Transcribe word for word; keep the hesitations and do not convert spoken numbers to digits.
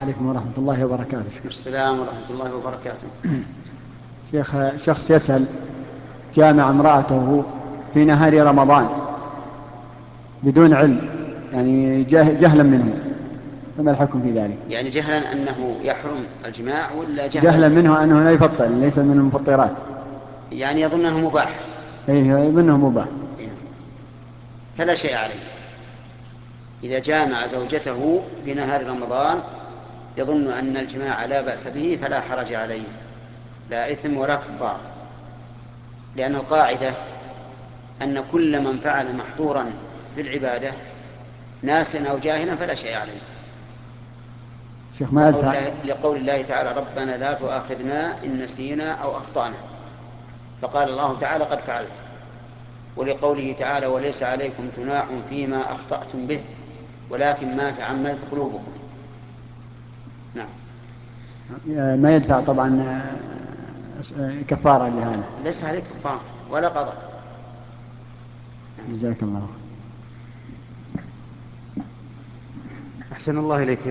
عليكم ورحمة الله وبركاته. السلام ورحمة الله وبركاته. شيخ، شخص يسأل: جامع امرأته في نهار رمضان بدون علم، يعني جهلا منه، فما الحكم في ذلك؟ يعني جهلا أنه يحرم الجماع ولا جهلا جهلا؟ منه أنه لا يفطر، ليس من المفطرات. يعني يظن أنه مباح. أيه، يظنه مباح. فلا شيء عليه إذا جامع زوجته في نهار رمضان يظن أن الجماع لا بأس به، فلا حرج عليه، لا إثم ولا كفار، لأن القاعدة أن كل من فعل محظورا في العبادة ناسا أو جاهلا فلا شيء عليه. شيخ ما لقول يدفع. الله, لقول الله تعالى: ربنا لا تؤاخذنا إن نسينا أو أخطأنا، فقال الله تعالى: قد فعلت. ولقوله تعالى: وليس عليكم جناح فيما أخطأتم به ولكن ما تعمدت قلوبكم. نعم. ما يدفع طبعا كفارة لهذا. ليس عليك كفار ولا قضاء. جزاك الله. أحسن الله إليك.